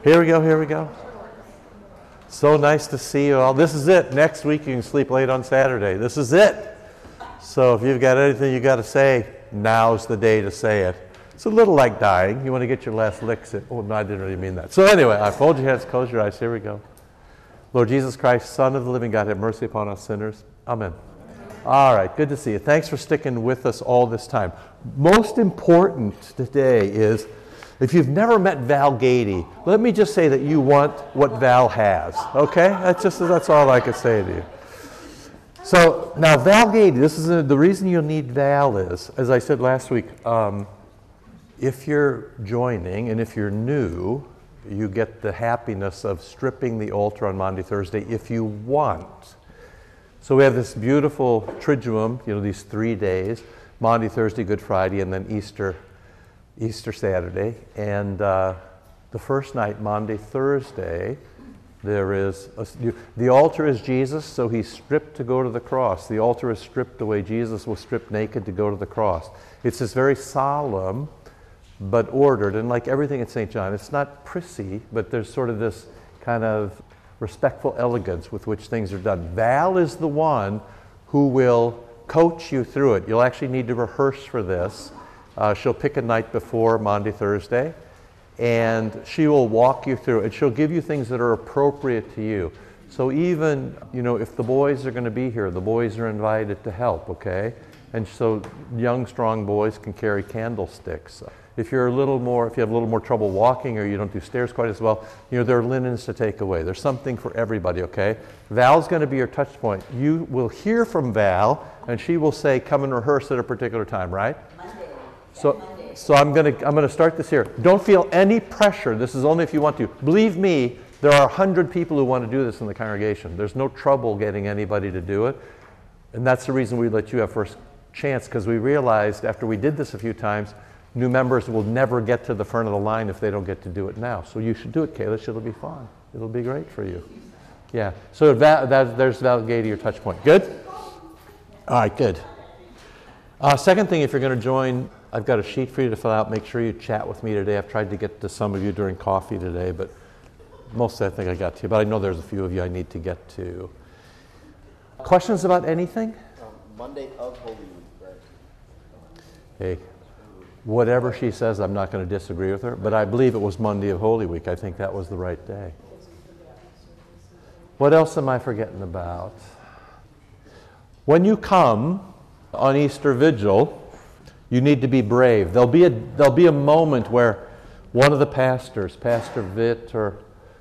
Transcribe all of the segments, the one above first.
Here we go, here we go. So nice to see you all. This is it. Next week you can sleep late on Saturday. This is it. So if you've got anything you got to say, now's the day to say it. It's a little like dying. You want to get your last licks in. Oh, no, I didn't really mean that. So anyway, fold your heads, close your eyes. Here we go. Lord Jesus Christ, Son of the living God, have mercy upon us sinners. Amen. All right, good to see you. Thanks for sticking with us all this time. Most important today is, if you've never met Val Gady, let me just say that you want what Val has, okay? That's all I can say to you. So now Val Gady, this is the reason you'll need Val is, as I said last week, if you're joining and if you're new, you get the happiness of stripping the altar on Maundy Thursday if you want. So we have this beautiful Triduum, these 3 days, Maundy, Thursday, Good Friday, and then Easter Saturday. And the first night, Maundy, Thursday, the altar is Jesus, so he's stripped to go to the cross. The altar is stripped the way Jesus was stripped naked to go to the cross. It's this very solemn but ordered, and like everything at St. John, it's not prissy, but there's sort of this kind of respectful elegance with which things are done. Val is the one who will coach you through it. You'll actually need to rehearse for this. She'll pick a night before Maundy, Thursday, and she will walk you through it. She'll give you things that are appropriate to you. So even, if the boys are going to be here, the boys are invited to help, okay? And so young, strong boys can carry candlesticks. If you have a little more trouble walking or you don't do stairs quite as well, there are linens to take away. There's something for everybody, okay? Val's going to be your touch point. You will hear from Val, and she will say, come and rehearse at a particular time, right? Monday. So I'm going to start this here. Don't feel any pressure. This is only if you want to. Believe me, there are 100 people who want to do this in the congregation. There's no trouble getting anybody to do it. And that's the reason we let you have first chance, because we realized after we did this a few times, new members will never get to the front of the line if they don't get to do it now. So you should do it, Kalish. It'll be fun. It'll be great for you. Yeah. So there's Val Gady, your touch point. Good? All right, good. Second thing, if you're going to join, I've got a sheet for you to fill out. Make sure you chat with me today. I've tried to get to some of you during coffee today, but mostly I think I got to you. But I know there's a few of you I need to get to. Questions about anything? Monday of Holy Week, right? Hey, whatever she says, I'm not going to disagree with her, but I believe it was Monday of Holy Week. I think that was the right day. What else am I forgetting about? When you come on Easter Vigil, you need to be brave. There'll be a moment where one of the pastors, Pastor Vitt or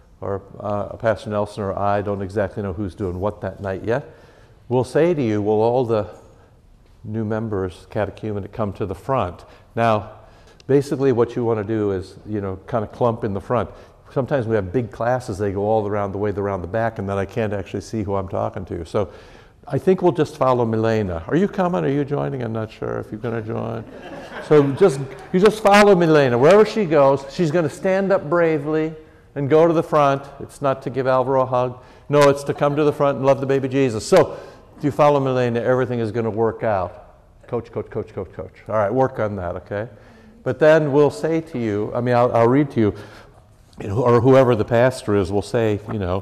Pastor Nelson or I, don't exactly know who's doing what that night yet, will say to you, will all the new members, catechumen, come to the front. Now, basically what you want to do is, kind of clump in the front. Sometimes we have big classes, they go all around the back, and then I can't actually see who I'm talking to. So I think we'll just follow Milena. Are you coming? Are you joining? I'm not sure if you're going to join. So you just follow Milena. Wherever she goes, she's going to stand up bravely and go to the front. It's not to give Alvaro a hug. No, it's to come to the front and love the baby Jesus. So if you follow Milena, everything is going to work out. Coach. All right, work on that, okay? But then we'll say to you, I'll read to you, or whoever the pastor is will say,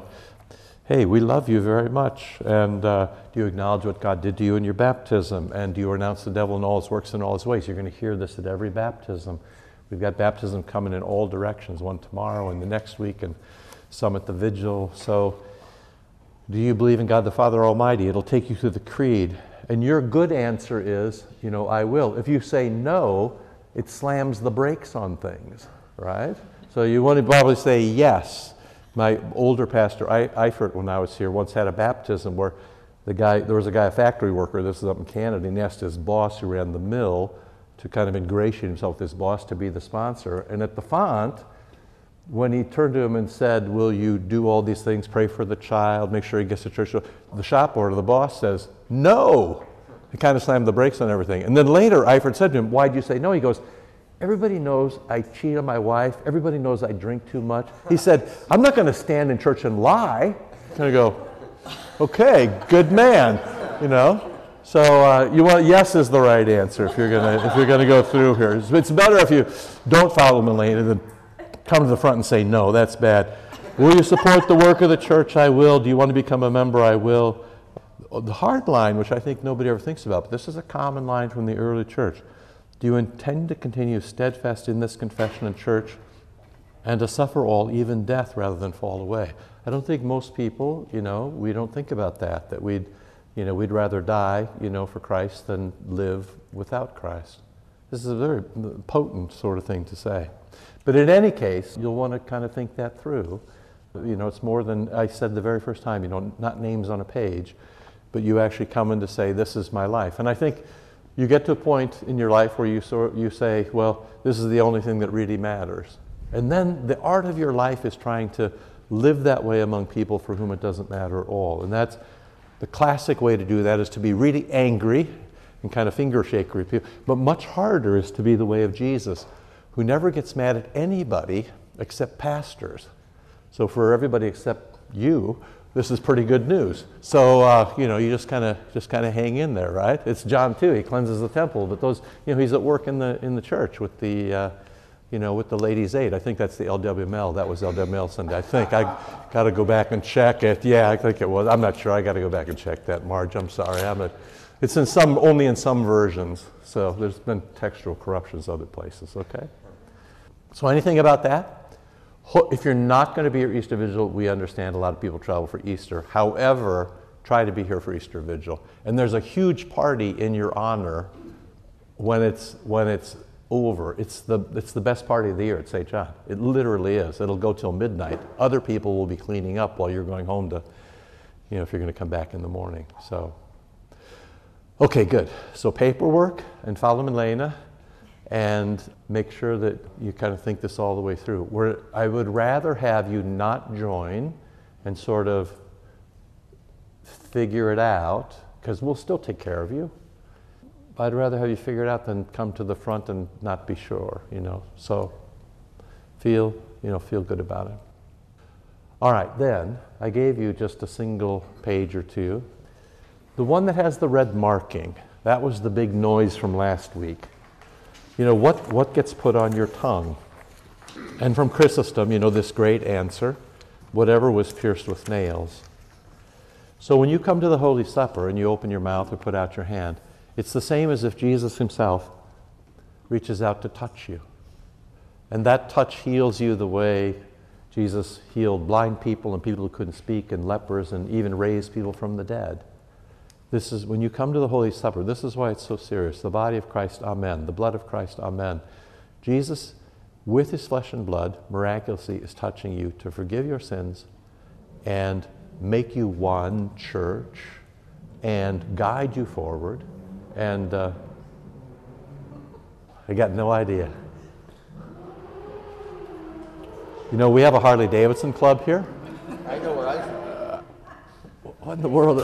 hey, we love you very much, and do you acknowledge what God did to you in your baptism, and do you renounce the devil and all his works and all his ways? You're going to hear this at every baptism. We've got baptism coming in all directions, one tomorrow and the next week, and some at the vigil. So do you believe in God the Father Almighty? It'll take you through the creed. And your good answer is, I will. If you say no, it slams the brakes on things, right? So you want to probably say yes. My older pastor, Eifert, when I was here, once had a baptism where there was a guy, a factory worker, this is up in Canada, and he asked his boss who ran the mill to kind of ingratiate himself with his boss to be the sponsor. And at the font, when he turned to him and said, will you do all these things, pray for the child, make sure he gets to church, the shop order, the boss says, no. He kind of slammed the brakes on everything. And then later, Eifert said to him, why'd you say no? He goes, everybody knows I cheat on my wife. Everybody knows I drink too much. He said, I'm not going to stand in church and lie. And I go, okay, good man, So yes is the right answer if you're gonna go through here. It's better if you don't follow Milena than come to the front and say, no, that's bad. Will you support the work of the church? I will. Do you want to become a member? I will. The hard line, which I think nobody ever thinks about, but this is a common line from the early church. Do you intend to continue steadfast in this confession and church and to suffer all, even death, rather than fall away? I don't think most people, we don't think about that we'd rather die, for Christ than live without Christ. This is a very potent sort of thing to say. But in any case, you'll want to kind of think that through. It's more than I said the very first time, not names on a page, but you actually come in to say, this is my life. And I think you get to a point in your life where you say, well, this is the only thing that really matters. And then the art of your life is trying to live that way among people for whom it doesn't matter at all. And that's the classic way to do that, is to be really angry and kind of finger shakery people. But much harder is to be the way of Jesus, who never gets mad at anybody except pastors. So for everybody except you, this is pretty good news. So you just kind of hang in there, right? It's John 2. He cleanses the temple, but those he's at work in the church with the with the ladies' aid. I think that's the LWML. That was LWML Sunday. I think I got to go back and check it. Yeah, I think it was. I'm not sure. I got to go back and check that, Marge. I'm sorry. It's only in some versions. So there's been textual corruptions other places. Okay. So anything about that? If you're not going to be here Easter Vigil, we understand a lot of people travel for Easter. However, try to be here for Easter Vigil. And there's a huge party in your honor when it's over. It's the best party of the year at St. John. It literally is. It'll go till midnight. Other people will be cleaning up while you're going home to, if you're going to come back in the morning. So, okay, good. So paperwork, and follow Milena, and make sure that you kind of think this all the way through. I would rather have you not join and sort of figure it out, because we'll still take care of you. I'd rather have you figure it out than come to the front and not be sure, So feel good about it. All right, then I gave you just a single page or two. The one that has the red marking, that was the big noise from last week. What gets put on your tongue? And from Chrysostom, this great answer, whatever was pierced with nails. So when you come to the Holy Supper and you open your mouth or put out your hand, it's the same as if Jesus himself reaches out to touch you. And that touch heals you the way Jesus healed blind people and people who couldn't speak and lepers and even raised people from the dead. This is when you come to the Holy Supper, this is why it's so serious. The body of Christ, amen. The blood of Christ, amen. Jesus, with his flesh and blood, miraculously is touching you to forgive your sins and make you one church and guide you forward. And I got no idea. We have a Harley Davidson club here. I know where What in the world?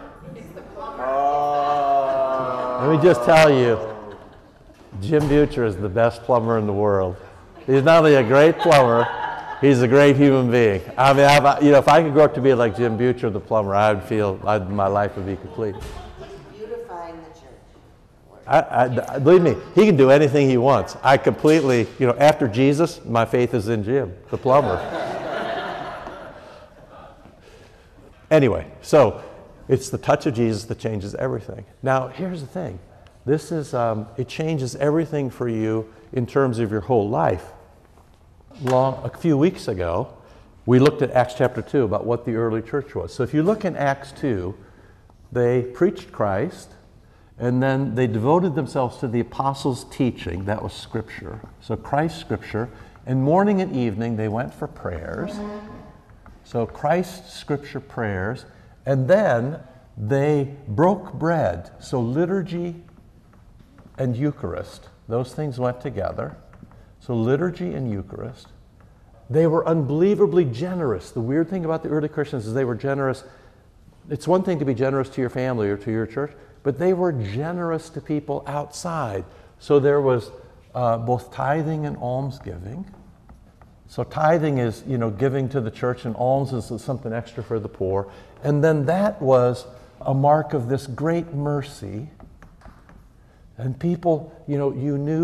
Let me just tell you, Jim Butcher is the best plumber in the world. He's not only a great plumber, he's a great human being. I mean, if I could grow up to be like Jim Butcher, the plumber, I would feel my life would be complete. Beautifying the church. Believe me, he can do anything he wants. I completely, after Jesus, my faith is in Jim, the plumber. Anyway, so it's the touch of Jesus that changes everything. Now, here's the thing. This is, it changes everything for you in terms of your whole life. A few weeks ago, we looked at Acts chapter 2 about what the early church was. So if you look in Acts 2, they preached Christ, and then they devoted themselves to the apostles' teaching. That was Scripture. So Christ's Scripture. And morning and evening, they went for prayers. So Christ's Scripture prayers. And then they broke bread. So liturgy and Eucharist, those things went together. So liturgy and Eucharist. They were unbelievably generous. The weird thing about the early Christians is they were generous. It's one thing to be generous to your family or to your church, but they were generous to people outside. So there was both tithing and almsgiving. So tithing is, giving to the church, and alms is something extra for the poor. And then that was a mark of this great mercy. And people, you knew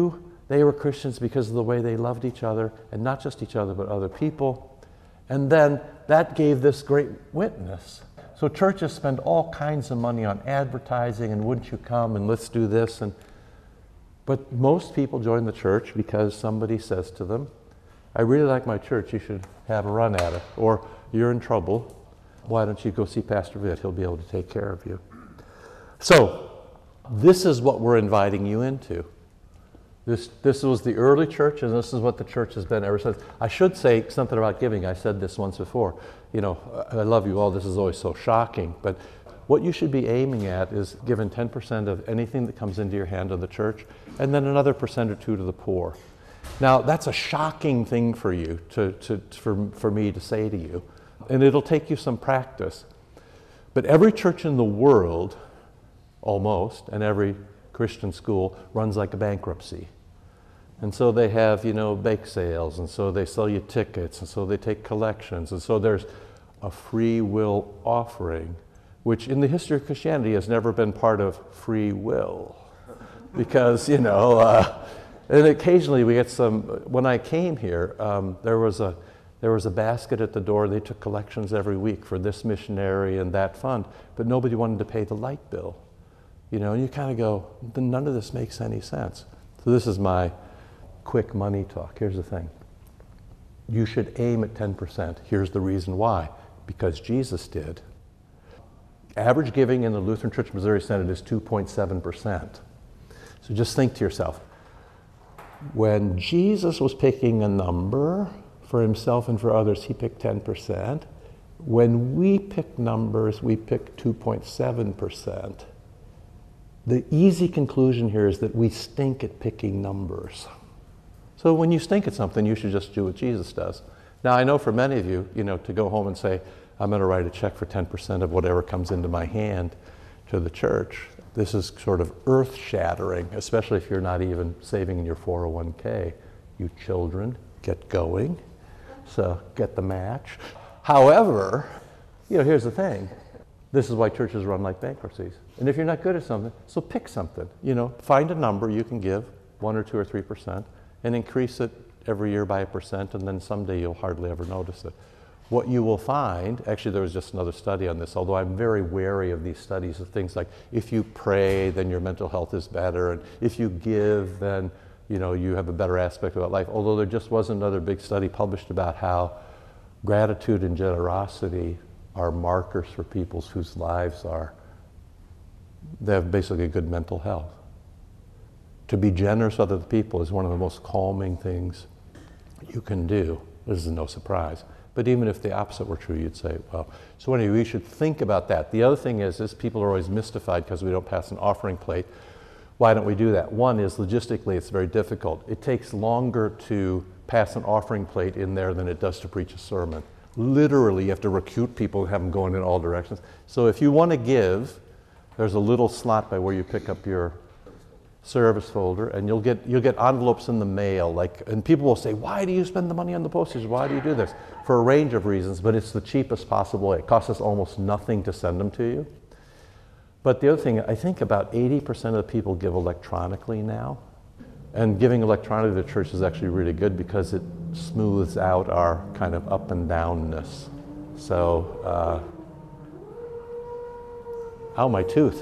They were Christians because of the way they loved each other, and not just each other, but other people. And then that gave this great witness. So churches spend all kinds of money on advertising, and wouldn't you come, and let's do this. But most people join the church because somebody says to them, I really like my church, you should have a run at it. Or, you're in trouble, why don't you go see Pastor Vitt, he'll be able to take care of you. So, this is what we're inviting you into. This was the early church, and this is what the church has been ever since. I should say something about giving. I said this once before. You know, I love you all. This is always so shocking. But what you should be aiming at is giving 10% of anything that comes into your hand to the church, and then another percent or two to the poor. Now, that's a shocking thing for you, for me to say to you. And it'll take you some practice. But every church in the world, almost, and every Christian school runs like a bankruptcy. And so they have, bake sales, and so they sell you tickets, and so they take collections, and so there's a free will offering, which in the history of Christianity has never been part of free will. Because, and occasionally we get some, when I came here, there was a basket at the door. They took collections every week for this missionary and that fund, but nobody wanted to pay the light bill. And you kind of go, none of this makes any sense. So this is my quick money talk. Here's the thing. You should aim at 10%. Here's the reason why. Because Jesus did. Average giving in the Lutheran Church Missouri Synod is 2.7%. So just think to yourself, when Jesus was picking a number for himself and for others, he picked 10%. When we pick numbers, we pick 2.7%. The easy conclusion here is that we stink at picking numbers. So when you stink at something, you should just do what Jesus does. Now, I know for many of you, to go home and say, I'm going to write a check for 10% of whatever comes into my hand to the church. This is sort of earth-shattering, especially if you're not even saving in your 401k. You children, get going. So get the match. However, here's the thing. This is why churches run like bankruptcies. And if you're not good at something, so pick something. Find a number you can give, 1 or 2 or 3%, and increase it every year by 1%, and then someday you'll hardly ever notice it. What you will find, actually there was just another study on this, although I'm very wary of these studies of things like, if you pray, then your mental health is better, and if you give, then you have a better aspect about life. Although there just was another big study published about how gratitude and generosity are markers for people whose lives they have basically good mental health. To be generous with other people is one of the most calming things you can do. This is no surprise. But even if the opposite were true, you'd say, well, so anyway, we should think about that. The other thing is people are always mystified because we don't pass an offering plate. Why don't we do that? One is logistically it's very difficult. It takes longer to pass an offering plate in there than it does to preach a sermon. Literally, you have to recruit people and have them going in all directions. So if you want to give, there's a little slot by where you pick up your service folder, and you'll get envelopes in the mail. And people will say, why do you spend the money on the postage? Why do you do this? For a range of reasons, but it's the cheapest possible way. It costs us almost nothing to send them to you. But the other thing, I think about 80% of the people give electronically now. And giving electronically to church is actually really good because it smooths out our kind of up and downness. So, ow, my tooth.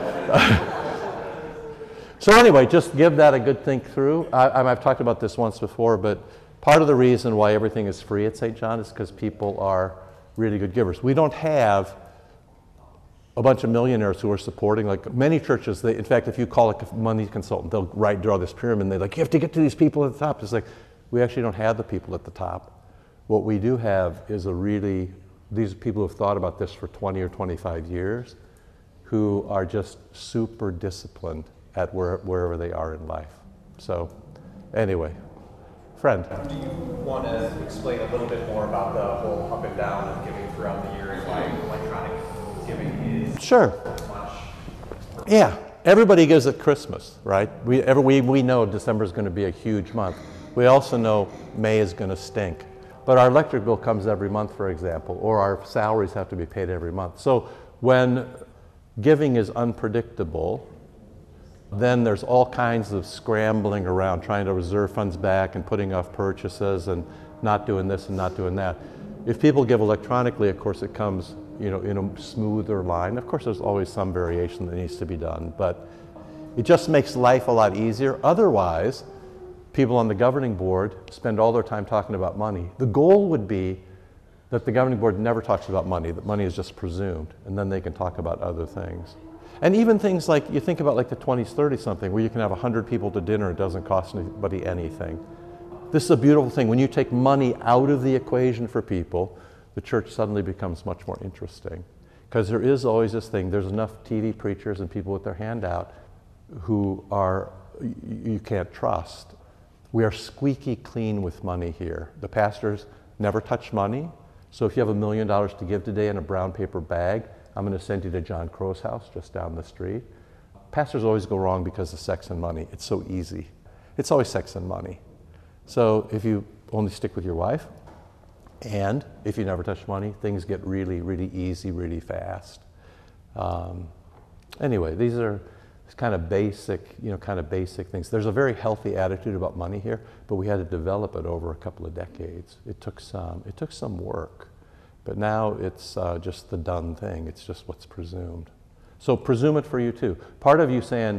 So anyway, just give that a good think through. I've talked about this once before, but part of the reason why everything is free at St. John is because people are really good givers. We don't have a bunch of millionaires who are supporting, like many churches, in fact, if you call a money consultant, they'll draw this pyramid, and they're like, you have to get to these people at the top. It's like, we actually don't have the people at the top. What we do have is these people who have thought about this for 20 or 25 years, who are just super disciplined at wherever they are in life. So, anyway, friend. Do you want to explain a little bit more about the whole up and down of giving throughout the year and why electronic giving is Sure. much? Yeah, everybody gives at Christmas, right? We know December is going to be a huge month. We also know May is going to stink. But our electric bill comes every month, for example, or our salaries have to be paid every month. So when giving is unpredictable, Then there's all kinds of scrambling around, trying to reserve funds back and putting off purchases and not doing this and not doing that. If people give electronically, of course, it comes, in a smoother line. Of course, there's always some variation that needs to be done, but it just makes life a lot easier. Otherwise, people on the governing board spend all their time talking about money. The goal would be that the governing board never talks about money, that money is just presumed, and then they can talk about other things. And even things like, you think about like the 20s, 30 something, where you can have 100 people to dinner, it doesn't cost anybody anything. This is a beautiful thing. When you take money out of the equation for people, the church suddenly becomes much more interesting. Because there is always this thing, there's enough TV preachers and people with their hand out who you can't trust. We are squeaky clean with money here. The pastors never touch money. So if you have $1 million to give today in a brown paper bag, I'm going to send you to John Crow's house just down the street. Pastors always go wrong because of sex and money. It's so easy. It's always sex and money. So if you only stick with your wife, and if you never touch money, things get really, really easy, really fast. Anyway, these are kind of basic things. There's a very healthy attitude about money here, but we had to develop it over a couple of decades. It took some work. But now it's just the done thing. It's just what's presumed. So presume it for you too. Part of you saying,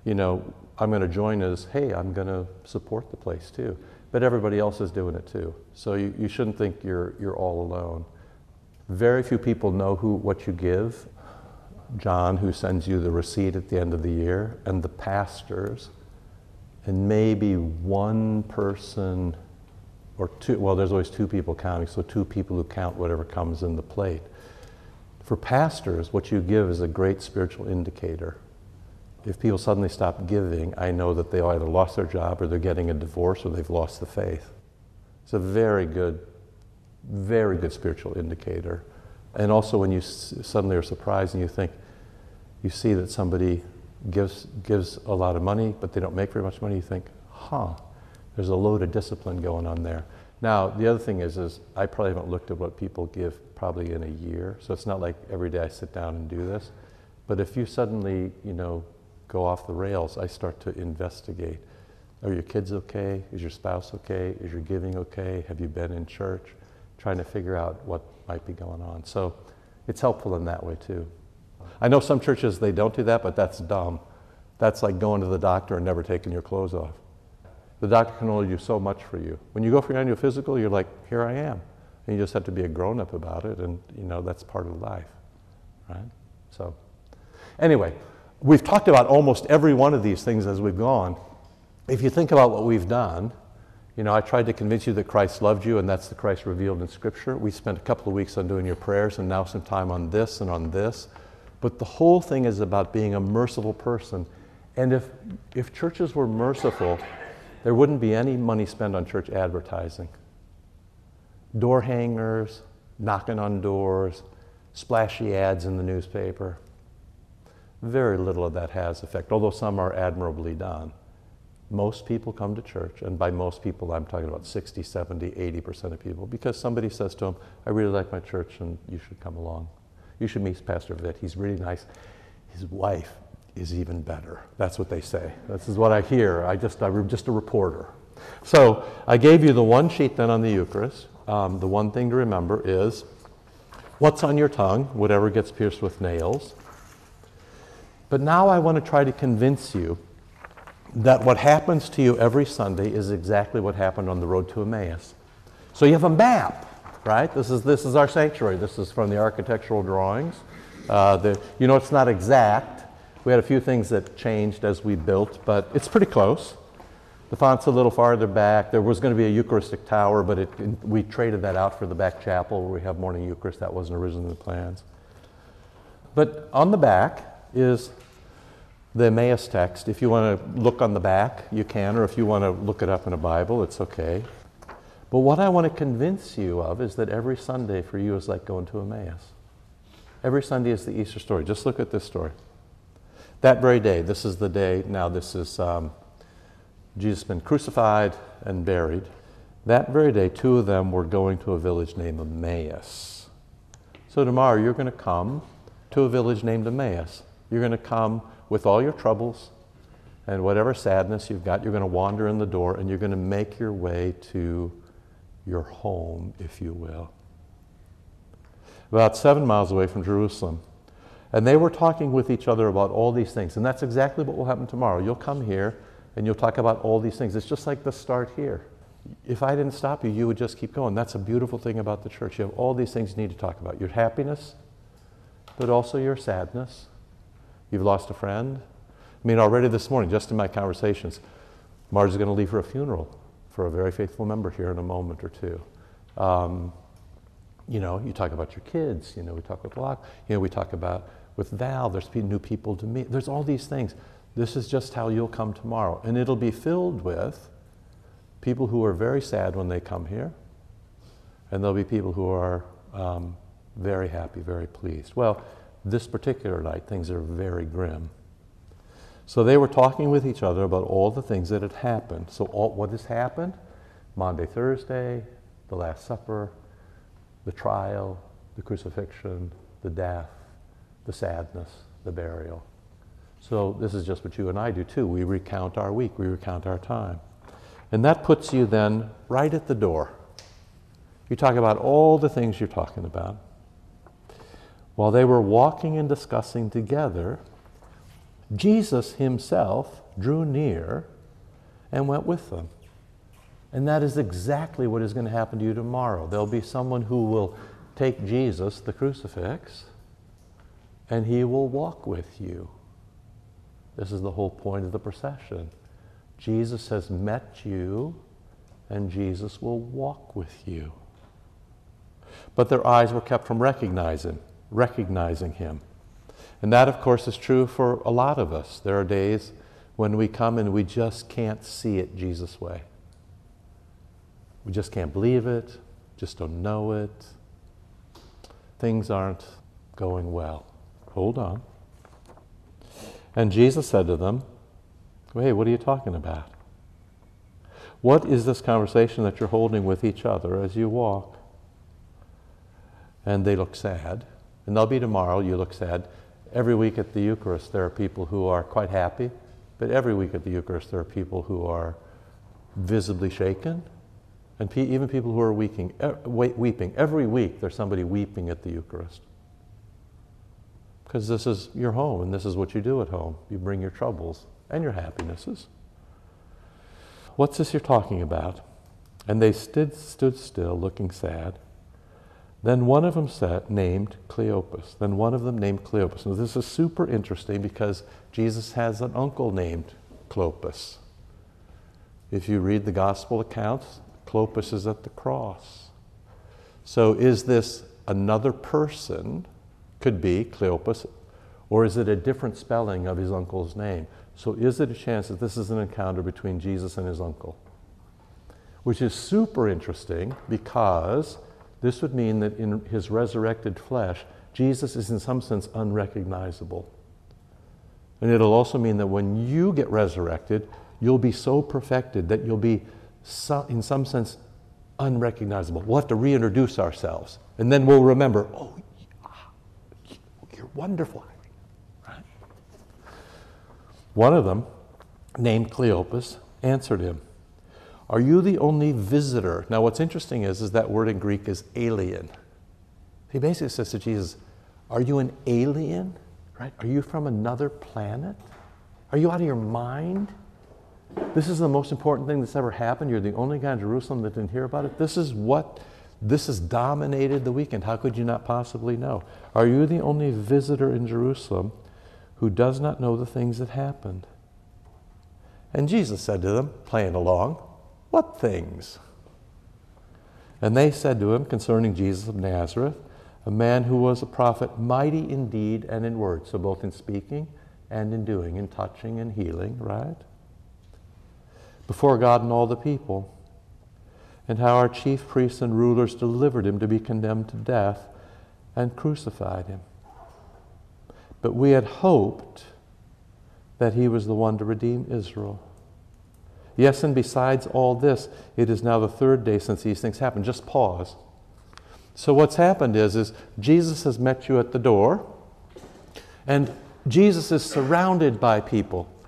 I'm going to join is, hey, I'm going to support the place too. But everybody else is doing it too. So you shouldn't think you're all alone. Very few people know what you give. John, who sends you the receipt at the end of the year, and the pastors, and maybe one person or two, well, there's always two people counting, so two people who count whatever comes in the plate. For pastors, what you give is a great spiritual indicator. If people suddenly stop giving, I know that they either lost their job or they're getting a divorce or they've lost the faith. It's a very good spiritual indicator. And also when you suddenly are surprised and you see that somebody gives a lot of money, but they don't make very much money, you think, there's a load of discipline going on there. Now, the other thing is I probably haven't looked at what people give probably in a year, so it's not like every day I sit down and do this. But if you suddenly, go off the rails, I start to investigate. Are your kids okay? Is your spouse okay? Is your giving okay? Have you been in church? Trying to figure out what might be going on. So it's helpful in that way too. I know some churches, they don't do that, but that's dumb. That's like going to the doctor and never taking your clothes off. The doctor can only do so much for you. When you go for your annual physical, you're like, here I am. And you just have to be a grown-up about it, and that's part of life, right? So anyway, we've talked about almost every one of these things as we've gone. If you think about what we've done, I tried to convince you that Christ loved you, and that's the Christ revealed in Scripture. We spent a couple of weeks on doing your prayers, and now some time on this and on this. But the whole thing is about being a merciful person. And if churches were merciful, there wouldn't be any money spent on church advertising. Door hangers, knocking on doors, splashy ads in the newspaper. Very little of that has effect, although some are admirably done. Most people come to church, and by most people I'm talking about 60, 70, 80% of people, because somebody says to them, I really like my church and you should come along. You should meet Pastor Vitt, he's really nice. His wife is even better. That's what they say. This is what I hear. I'm just a reporter. So I gave you the one sheet then on the Eucharist. The one thing to remember is what's on your tongue, whatever gets pierced with nails. But now I want to try to convince you that what happens to you every Sunday is exactly what happened on the road to Emmaus. So you have a map, right? This is our sanctuary. This is from the architectural drawings. It's not exact. We had a few things that changed as we built, but it's pretty close. The font's a little farther back. There was going to be a Eucharistic tower, but we traded that out for the back chapel where we have morning Eucharist. That wasn't originally in the plans. But on the back is the Emmaus text. If you want to look on the back, you can, or if you want to look it up in a Bible, it's okay. But what I want to convince you of is that every Sunday for you is like going to Emmaus. Every Sunday is the Easter story. Just look at this story. That very day, this is the day, now this is Jesus been crucified and buried. That very day, two of them were going to a village named Emmaus. So tomorrow you're going to come to a village named Emmaus. You're going to come with all your troubles, And whatever sadness you've got, you're going to wander in the door and you're going to make your way to your home, if you will. About 7 miles away from Jerusalem. And they were talking with each other about all these things. And that's exactly what will happen tomorrow. You'll come here and you'll talk about all these things. It's just like the start here. If I didn't stop you, you would just keep going. That's a beautiful thing about the church. You have all these things you need to talk about. Your happiness, but also your sadness. You've lost a friend. I mean, already this morning, just in my conversations, Marge is going to leave for a funeral for a very faithful member here in a moment or two. You know, you talk about your kids. You know, we talk with Locke. You know, we talk about with Val. There's new people to meet. There's all these things. This is just how you'll come tomorrow. And it'll be filled with people who are very sad when they come here. And there'll be people who are very happy, very pleased. Well, this particular night, things are very grim. So they were talking with each other about all the things that had happened. So what has happened? Maundy, Thursday, the Last Supper, the trial, the crucifixion, the death, the sadness, the burial. So this is just what you and I do too. We recount our week, we recount our time. And that puts you then right at the door. You talk about all the things you're talking about. While they were walking and discussing together, Jesus himself drew near and went with them. And that is exactly what is going to happen to you tomorrow. There'll be someone who will take Jesus, the crucifix, and he will walk with you. This is the whole point of the procession. Jesus has met you, and Jesus will walk with you. But their eyes were kept from recognizing him. And that, of course, is true for a lot of us. There are days when we come and we just can't see it Jesus' way. We just can't believe it, just don't know it. Things aren't going well. Hold on. And Jesus said to them, hey, what are you talking about? What is this conversation that you're holding with each other as you walk? And they look sad. And they'll be tomorrow, you look sad. Every week at the Eucharist, there are people who are quite happy, but every week at the Eucharist, there are people who are visibly shaken, and even people who are weeping. Every week, there's somebody weeping at the Eucharist. Because this is your home, and this is what you do at home. You bring your troubles and your happinesses. What's this you're talking about? And they stood still, looking sad. Then one of them named Cleopas. Now this is super interesting because Jesus has an uncle named Clopas. If you read the gospel accounts, Clopas is at the cross. So is this another person? Could be Cleopas, or is it a different spelling of his uncle's name? So is it a chance that this is an encounter between Jesus and his uncle? Which is super interesting because this would mean that in his resurrected flesh, Jesus is in some sense unrecognizable. And it'll also mean that when you get resurrected, you'll be so perfected that you'll be, in some sense, unrecognizable. We'll have to reintroduce ourselves. And then we'll remember, oh, you're wonderful. Right? One of them, named Cleopas, answered him, are you the only visitor? Now what's interesting is that word in Greek is alien. He basically says to Jesus, are you an alien? Right? Are you from another planet? Are you out of your mind? This is the most important thing that's ever happened. You're the only guy in Jerusalem that didn't hear about it. This has dominated the weekend. How could you not possibly know? Are you the only visitor in Jerusalem who does not know the things that happened? And Jesus said to them, playing along, what things? And they said to him concerning Jesus of Nazareth, a man who was a prophet, mighty in deed and in word. So both in speaking and in doing, in touching and healing, right? Before God and all the people. And how our chief priests and rulers delivered him to be condemned to death and crucified him. But we had hoped that he was the one to redeem Israel. Yes, and besides all this, it is now the third day since these things happened. Just pause. So what's happened is Jesus has met you at the door, and Jesus is surrounded by people.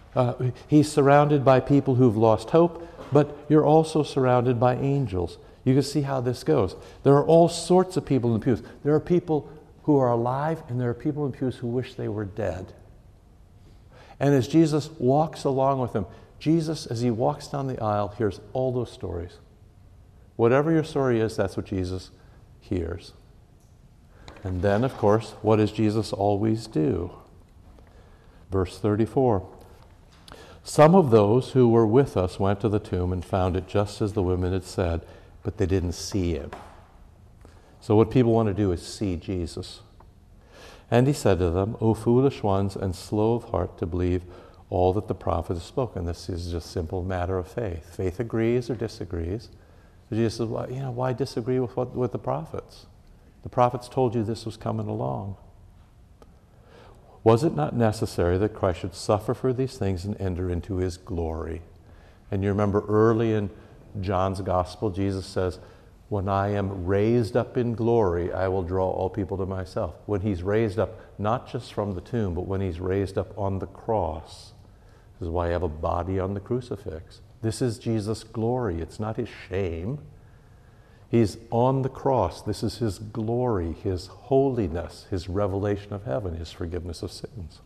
He's surrounded by people who've lost hope, but you're also surrounded by angels. You can see how this goes. There are all sorts of people in the pews. There are people who are alive, and there are people in the pews who wish they were dead. And as Jesus walks along with them, Jesus, as he walks down the aisle, hears all those stories. Whatever your story is, that's what Jesus hears. And then, of course, what does Jesus always do? Verse 34. Some of those who were with us went to the tomb and found it just as the women had said, but they didn't see him. So what people want to do is see Jesus. And he said to them, O foolish ones and slow of heart to believe all that the prophet has spoken. This is just a simple matter of faith. Faith agrees or disagrees. Jesus says, well, why disagree with the prophets? The prophets told you this was coming along. Was it not necessary that Christ should suffer for these things and enter into his glory? And you remember early in John's gospel, Jesus says, when I am raised up in glory, I will draw all people to myself. When he's raised up, not just from the tomb, but when he's raised up on the cross. This is why I have a body on the crucifix. This is Jesus' glory. It's not his shame. He's on the cross. This is his glory, his holiness, his revelation of heaven, his forgiveness of sins.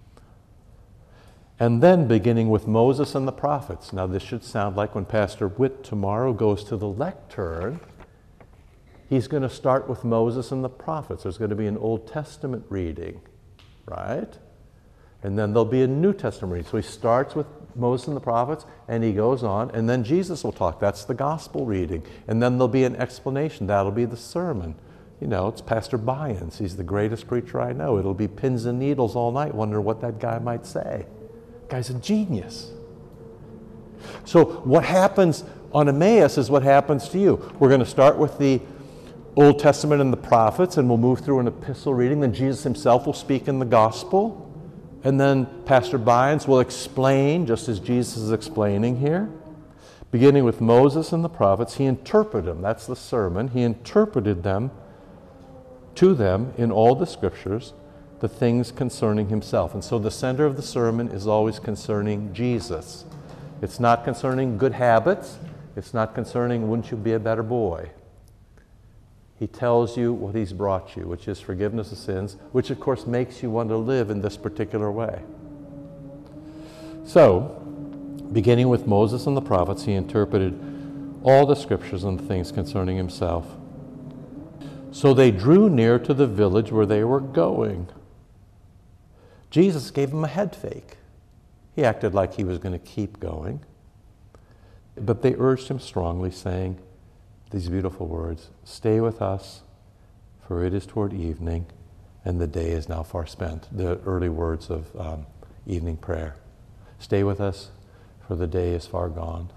And then beginning with Moses and the prophets. Now this should sound like when Pastor Witt tomorrow goes to the lectern, he's going to start with Moses and the prophets. There's going to be an Old Testament reading, right? And then there'll be a New Testament reading. So he starts with Moses and the prophets, and he goes on, and then Jesus will talk. That's the gospel reading. And then there'll be an explanation. That'll be the sermon. It's Pastor Byans. He's the greatest preacher I know. It'll be pins and needles all night, wondering what that guy might say. Guy's a genius. So what happens on Emmaus is what happens to you. We're going to start with the Old Testament and the prophets, and we'll move through an epistle reading. Then Jesus himself will speak in the gospel. And then Pastor Byans will explain, just as Jesus is explaining here. Beginning with Moses and the prophets, he interpreted them. That's the sermon. He interpreted them to them in all the scriptures, the things concerning himself. And so the center of the sermon is always concerning Jesus. It's not concerning good habits. It's not concerning, wouldn't you be a better boy? He tells you what he's brought you, which is forgiveness of sins, which of course makes you want to live in this particular way. So, beginning with Moses and the prophets, he interpreted all the scriptures and the things concerning himself. So they drew near to the village where they were going. Jesus gave them a head fake. He acted like he was going to keep going. But they urged him strongly, saying these beautiful words, "Stay with us, for it is toward evening, and the day is now far spent." The early words of evening prayer. Stay with us, for the day is far gone.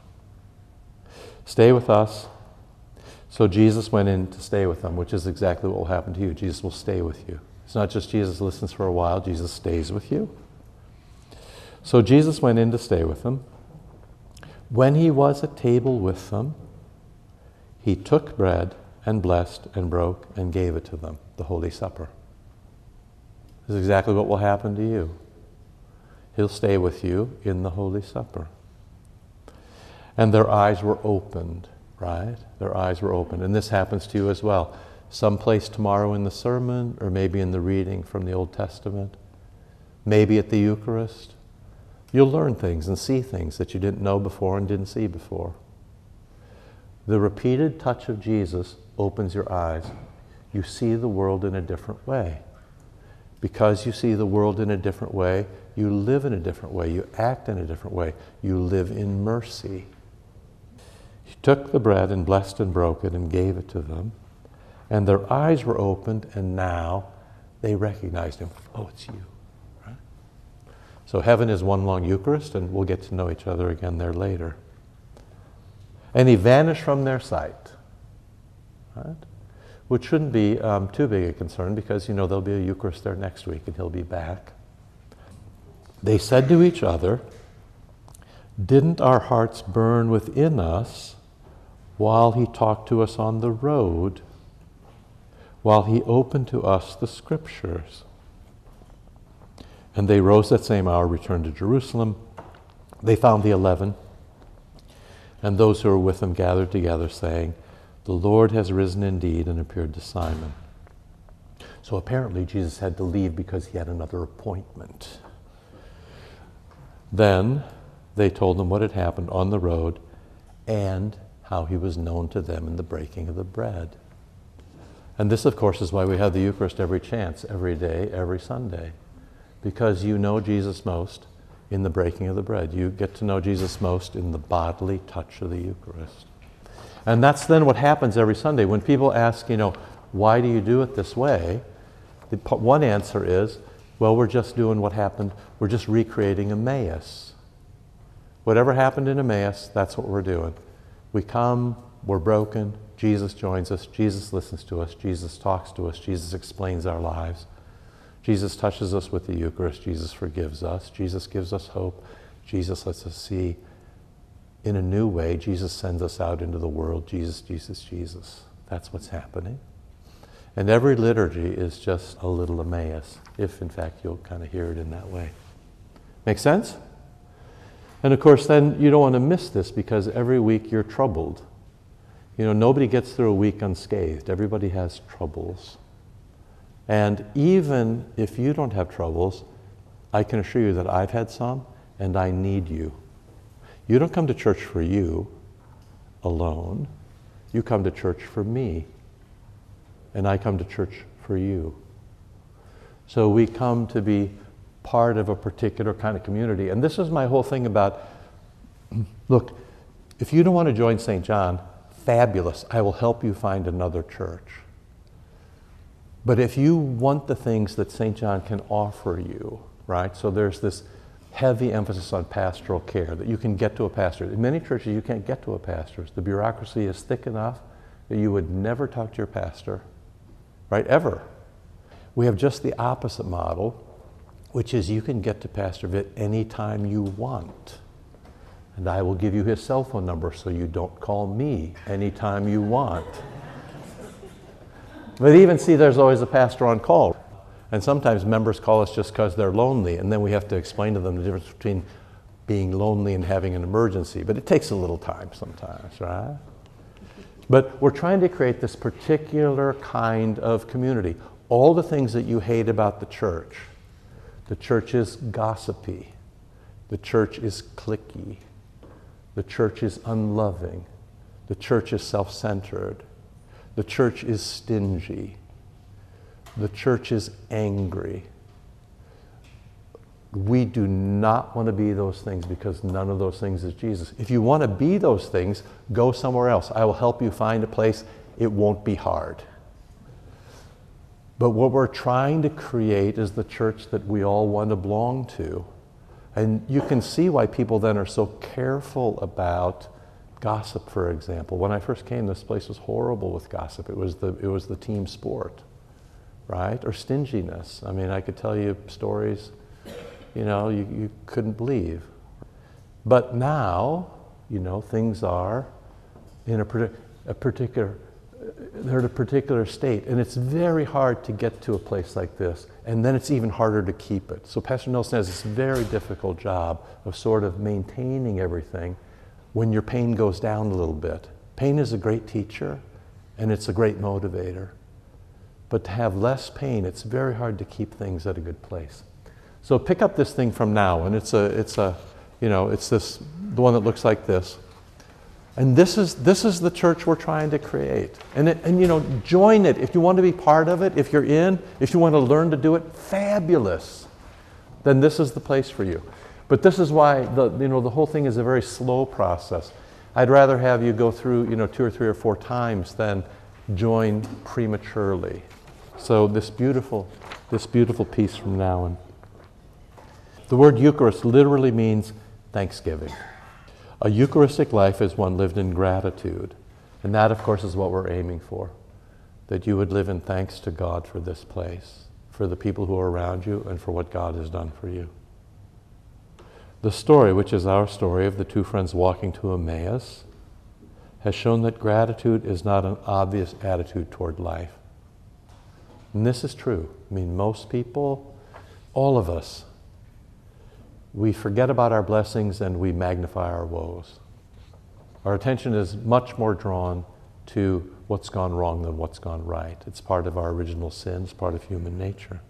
Stay with us. So Jesus went in to stay with them, which is exactly what will happen to you. Jesus will stay with you. It's not just Jesus listens for a while, Jesus stays with you. So Jesus went in to stay with them. When he was at table with them, he took bread and blessed and broke and gave it to them, the Holy Supper. This is exactly what will happen to you. He'll stay with you in the Holy Supper. And their eyes were opened, right? Their eyes were opened. And this happens to you as well. Someplace tomorrow in the sermon, or maybe in the reading from the Old Testament, maybe at the Eucharist, you'll learn things and see things that you didn't know before and didn't see before. The repeated touch of Jesus opens your eyes. You see the world in a different way. Because you see the world in a different way, you live in a different way. You act in a different way. You live in mercy. He took the bread and blessed and broke it and gave it to them. And their eyes were opened, and now they recognized him. Oh, it's you. Right? So heaven is one long Eucharist, and we'll get to know each other again there later. And he vanished from their sight. Right? Which shouldn't be too big a concern, because there'll be a Eucharist there next week and he'll be back. They said to each other, "Didn't our hearts burn within us while he talked to us on the road, while he opened to us the scriptures?" And they rose that same hour, returned to Jerusalem, they found the 11, and those who were with them gathered together, saying, "The Lord has risen indeed and appeared to Simon." So apparently Jesus had to leave because he had another appointment. Then they told him what had happened on the road and how he was known to them in the breaking of the bread. And this, of course, is why we have the Eucharist every chance, every day, every Sunday. Because you know Jesus most in the breaking of the bread. You get to know Jesus most in the bodily touch of the Eucharist. And that's then what happens every Sunday. When people ask, why do you do it this way? One answer is, well, we're just doing what happened. We're just recreating Emmaus. Whatever happened in Emmaus, that's what we're doing. We come, we're broken, Jesus joins us, Jesus listens to us, Jesus talks to us, Jesus explains our lives. Jesus touches us with the Eucharist, Jesus forgives us, Jesus gives us hope, Jesus lets us see in a new way, Jesus sends us out into the world, Jesus, Jesus, Jesus. That's what's happening. And every liturgy is just a little Emmaus, if in fact you'll kind of hear it in that way. Make sense? And of course then you don't want to miss this because every week you're troubled. Nobody gets through a week unscathed. Everybody has troubles. And even if you don't have troubles, I can assure you that I've had some, and I need you. You don't come to church for you alone. You come to church for me. And I come to church for you. So we come to be part of a particular kind of community. And this is my whole thing about, look, if you don't want to join St. John, fabulous. I will help you find another church. But if you want the things that St. John can offer you, right? So there's this heavy emphasis on pastoral care, that you can get to a pastor. In many churches, you can't get to a pastor. The bureaucracy is thick enough that you would never talk to your pastor, right? Ever. We have just the opposite model, which is you can get to Pastor Vitt anytime you want. And I will give you his cell phone number so you don't call me anytime you want. But even see, there's always a pastor on call. And sometimes members call us just because they're lonely, and then we have to explain to them the difference between being lonely and having an emergency. But it takes a little time sometimes, right? But we're trying to create this particular kind of community. All the things that you hate about the church is gossipy. The church is cliquey. The church is unloving. The church is self-centered. The church is stingy. The church is angry. We do not want to be those things because none of those things is Jesus. If you want to be those things, go somewhere else. I will help you find a place. It won't be hard. But what we're trying to create is the church that we all want to belong to. And you can see why people then are so careful about gossip, for example. When I first came, this place was horrible with gossip. It was the team sport, right? Or stinginess. I mean, I could tell you stories, you couldn't believe. But now, things are in they're at a particular state, and it's very hard to get to a place like this, and then it's even harder to keep it. So Pastor Nelson has this very difficult job of sort of maintaining everything when your pain goes down a little bit. Pain is a great teacher, and it's a great motivator. But to have less pain, it's very hard to keep things at a good place. So pick up this thing from now, and it's the one that looks like this. And this is the church we're trying to create. And join it. If you want to be part of it, if you want to learn to do it, fabulous. Then this is the place for you. But this is why the whole thing is a very slow process. I'd rather have you go through 2 or 3 or 4 times than join prematurely. So this beautiful piece from now on. The word Eucharist literally means thanksgiving. A Eucharistic life is one lived in gratitude. And that, of course, is what we're aiming for. That you would live in thanks to God for this place, for the people who are around you, and for what God has done for you. The story, which is our story of the 2 friends walking to Emmaus, has shown that gratitude is not an obvious attitude toward life. And this is true. I mean, most people, all of us, we forget about our blessings and we magnify our woes. Our attention is much more drawn to what's gone wrong than what's gone right. It's part of our original sin, it's part of human nature.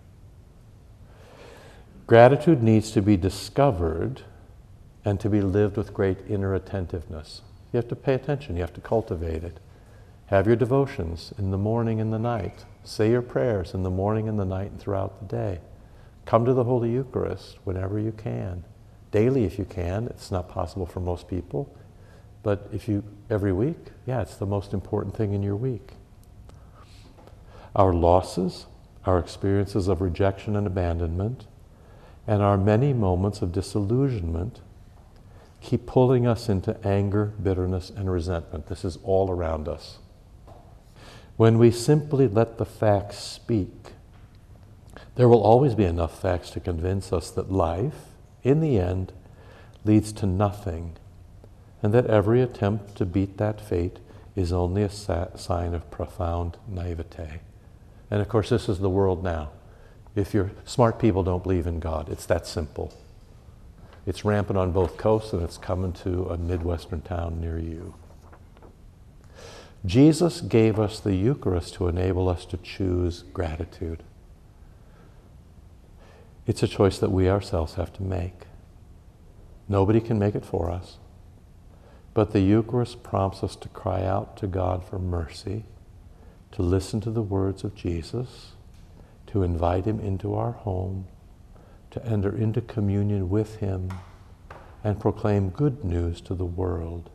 Gratitude needs to be discovered and to be lived with great inner attentiveness. You have to pay attention, you have to cultivate it. Have your devotions in the morning and the night. Say your prayers in the morning and the night and throughout the day. Come to the Holy Eucharist whenever you can. Daily if you can. It's not possible for most people. But if you, every week, yeah, it's the most important thing in your week. Our losses, our experiences of rejection and abandonment, and our many moments of disillusionment keep pulling us into anger, bitterness, and resentment. This is all around us. When we simply let the facts speak, there will always be enough facts to convince us that life, in the end, leads to nothing, and that every attempt to beat that fate is only a sign of profound naivete. And of course, this is the world now. If you're smart people don't believe in God, it's that simple. It's rampant on both coasts, and it's coming to a Midwestern town near you. Jesus gave us the Eucharist to enable us to choose gratitude. It's a choice that we ourselves have to make. Nobody can make it for us. But the Eucharist prompts us to cry out to God for mercy, to listen to the words of Jesus, to invite Him into our home, to enter into communion with Him, and proclaim good news to the world.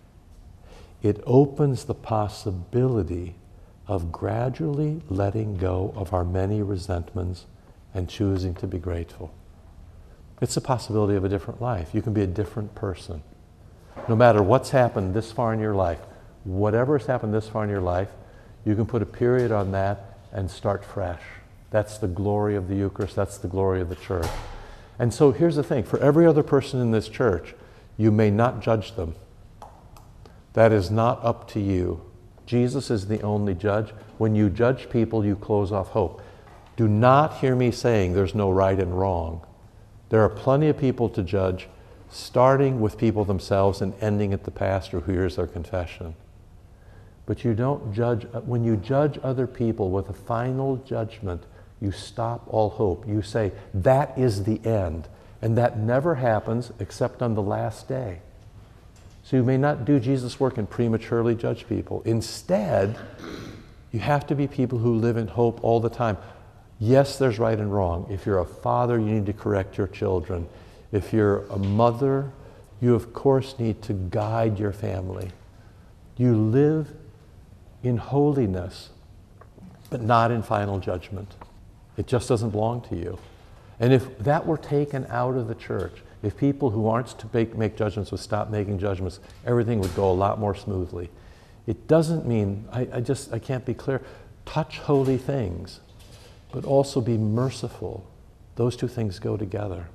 It opens the possibility of gradually letting go of our many resentments and choosing to be grateful. It's a possibility of a different life. You can be a different person. No matter what's happened this far in your life, whatever has happened this far in your life, you can put a period on that and start fresh. That's the glory of the Eucharist. That's the glory of the church. And so here's the thing. For every other person in this church, you may not judge them. That is not up to you. Jesus is the only judge. When you judge people, you close off hope. Do not hear me saying there's no right and wrong. There are plenty of people to judge, starting with people themselves and ending at the pastor who hears their confession. But you don't judge. When you judge other people with a final judgment, you stop all hope. You say, that is the end. And that never happens except on the last day. So you may not do Jesus' work and prematurely judge people. Instead, you have to be people who live in hope all the time. Yes, there's right and wrong. If you're a father, you need to correct your children. If you're a mother, you of course need to guide your family. You live in holiness, but not in final judgment. It just doesn't belong to you. And if that were taken out of the church, if people who aren't to make judgments would stop making judgments, everything would go a lot more smoothly. It doesn't mean, I can't be clear, touch holy things, but also be merciful. Those two things go together.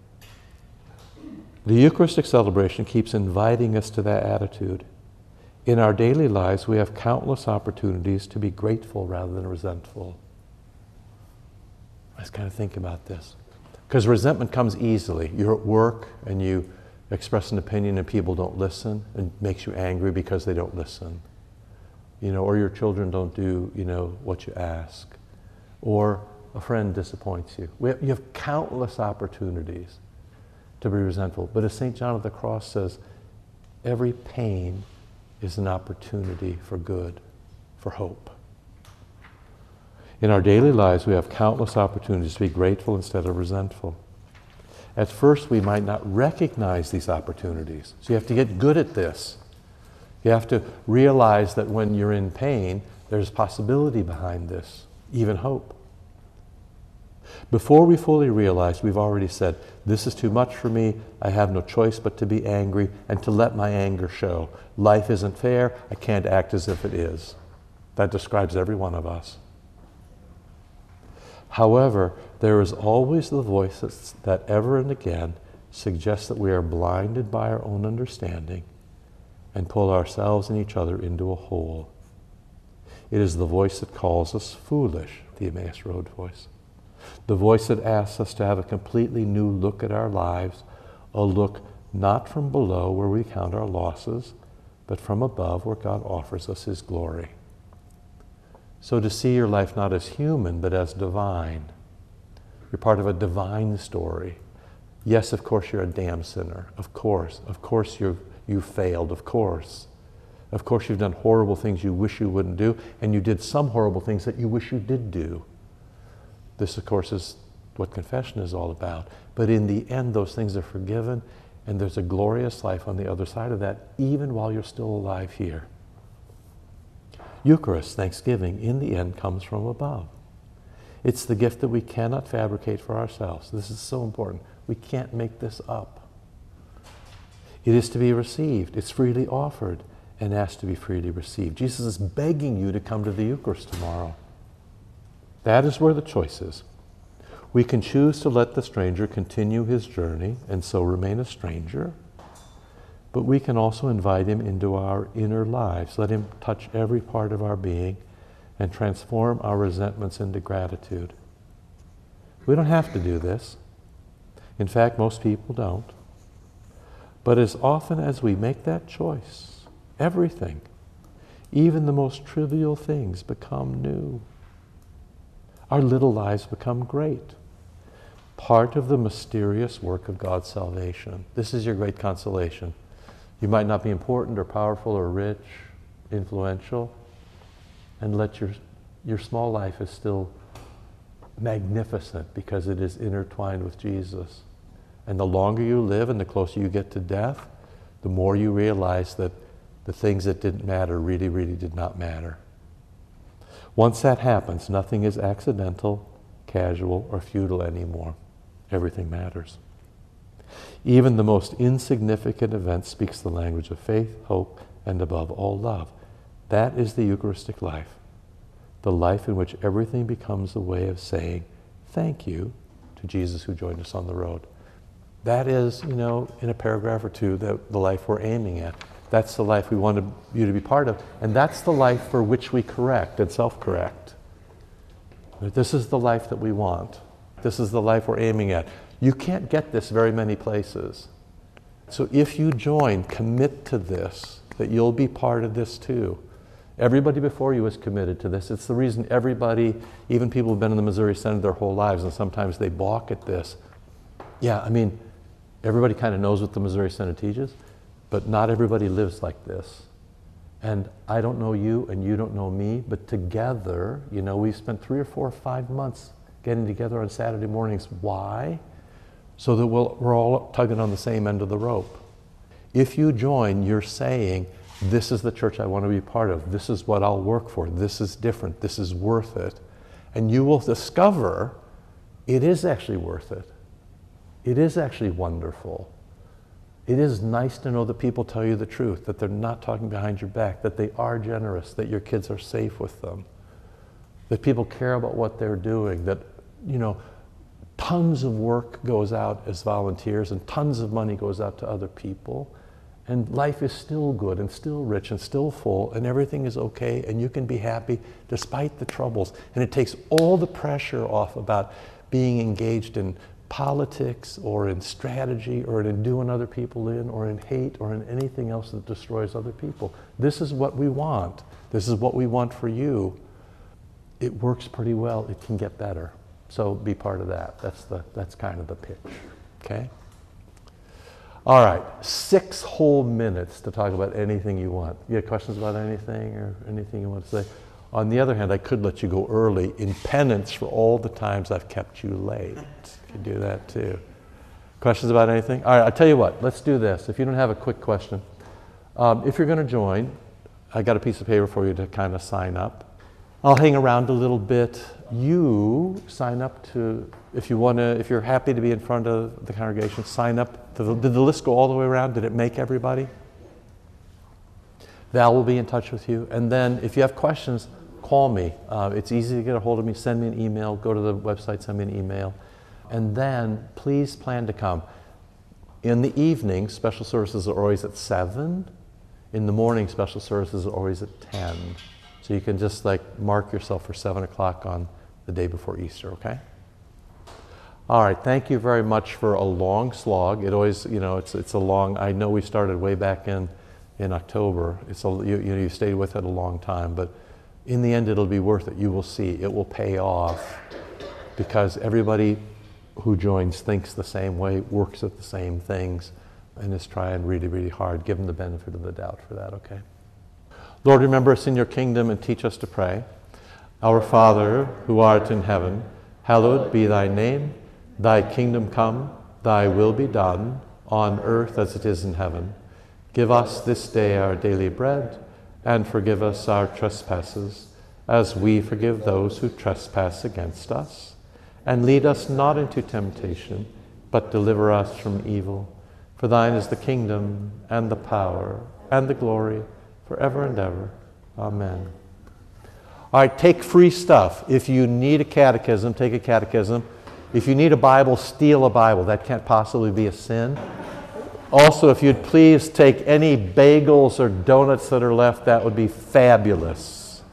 The Eucharistic celebration keeps inviting us to that attitude. In our daily lives, we have countless opportunities to be grateful rather than resentful. Let's kind of think about this. Because resentment comes easily. You're at work and you express an opinion and people don't listen, and it makes you angry because they don't listen. Or your children don't do, what you ask. Or a friend disappoints you. You have countless opportunities to be resentful. But as St. John of the Cross says, every pain is an opportunity for good, for hope. In our daily lives, we have countless opportunities to be grateful instead of resentful. At first, we might not recognize these opportunities. So you have to get good at this. You have to realize that when you're in pain, there's possibility behind this, even hope. Before we fully realize, we've already said, this is too much for me, I have no choice but to be angry and to let my anger show. Life isn't fair, I can't act as if it is. That describes every one of us. However, there is always the voice that ever and again suggests that we are blinded by our own understanding and pull ourselves and each other into a hole. It is the voice that calls us foolish, the Emmaus Road voice. The voice that asks us to have a completely new look at our lives, a look not from below where we count our losses, but from above where God offers us his glory. So to see your life not as human, but as divine. You're part of a divine story. Yes, of course you're a damn sinner. Of course you've failed, of course. Of course you've done horrible things you wish you wouldn't do, and you did some horrible things that you wish you did do. This, of course, is what confession is all about. But in the end, those things are forgiven, and there's a glorious life on the other side of that, even while you're still alive here. Eucharist, Thanksgiving, in the end comes from above. It's the gift that we cannot fabricate for ourselves. This is so important. We can't make this up. It is to be received. It's freely offered and asked to be freely received. Jesus is begging you to come to the Eucharist tomorrow. That is where the choice is. We can choose to let the stranger continue his journey and so remain a stranger, but we can also invite him into our inner lives. Let him touch every part of our being and transform our resentments into gratitude. We don't have to do this. In fact, most people don't. But as often as we make that choice, everything, even the most trivial things, become new. Our little lives become great. Part of the mysterious work of God's salvation. This is your great consolation. You might not be important or powerful or rich, influential, and let your small life is still magnificent because it is intertwined with Jesus. And the longer you live and the closer you get to death, the more you realize that the things that didn't matter really, really did not matter. Once that happens, nothing is accidental, casual, or futile anymore. Everything matters. Even the most insignificant event speaks the language of faith, hope, and above all, love. That is the Eucharistic life. The life in which everything becomes a way of saying thank you to Jesus who joined us on the road. That is, in a paragraph or two, the life we're aiming at. That's the life we want you to be part of. And that's the life for which we correct and self-correct. This is the life that we want. This is the life we're aiming at. You can't get this very many places. So if you join, commit to this, that you'll be part of this too. Everybody before you is committed to this. It's the reason everybody, even people who've been in the Missouri Synod their whole lives, and sometimes they balk at this. Yeah, everybody kind of knows what the Missouri Synod teaches, but not everybody lives like this. And I don't know you, and you don't know me, but together, we've spent 3 or 4 or 5 months getting together on Saturday mornings. Why? So that we're all tugging on the same end of the rope. If you join, you're saying, this is the church I want to be part of. This is what I'll work for. This is different. This is worth it. And you will discover it is actually worth it. It is actually wonderful. It is nice to know that people tell you the truth, that they're not talking behind your back, that they are generous, that your kids are safe with them, that people care about what they're doing, that, tons of work goes out as volunteers and tons of money goes out to other people. And life is still good and still rich and still full and everything is okay and you can be happy despite the troubles. And it takes all the pressure off about being engaged in politics or in strategy or in doing other people in or in hate or in anything else that destroys other people. This is what we want. This is what we want for you. It works pretty well. It can get better. So be part of that. That's kind of the pitch. Okay? All right, 6 whole minutes to talk about anything you want. You have questions about anything or anything you want to say? On the other hand, I could let you go early in penance for all the times I've kept you late. You can do that too. Questions about anything? All right, I'll tell you what, let's do this. If you don't have a quick question, if you're going to join, I got a piece of paper for you to kind of sign up. I'll hang around a little bit. You sign up to, if you're happy to be in front of the congregation, sign up. Did the list go all the way around? Did it make everybody? Val will be in touch with you. And then if you have questions, call me. It's easy to get a hold of me. Send me an email. Go to the website, send me an email. And then please plan to come. In the evening, special services are always at 7. In the morning, special services are always at 10. So you can just mark yourself for 7 o'clock on the day before Easter, okay? All right, thank you very much for a long slog. It always, it's a long, I know we started way back in October. You stayed with it a long time, but in the end it'll be worth it. You will see, it will pay off because everybody who joins thinks the same way, works at the same things, and is trying really, really hard. Give them the benefit of the doubt for that, okay? Lord, remember us in your kingdom and teach us to pray. Our Father, who art in heaven, hallowed be thy name. Thy kingdom come, thy will be done, on earth as it is in heaven. Give us this day our daily bread, and forgive us our trespasses, as we forgive those who trespass against us. And lead us not into temptation, but deliver us from evil. For thine is the kingdom, and the power, and the glory, forever and ever. Amen. All right, take free stuff. If you need a catechism, take a catechism. If you need a Bible, steal a Bible. That can't possibly be a sin. Also, if you'd please take any bagels or donuts that are left, that would be fabulous.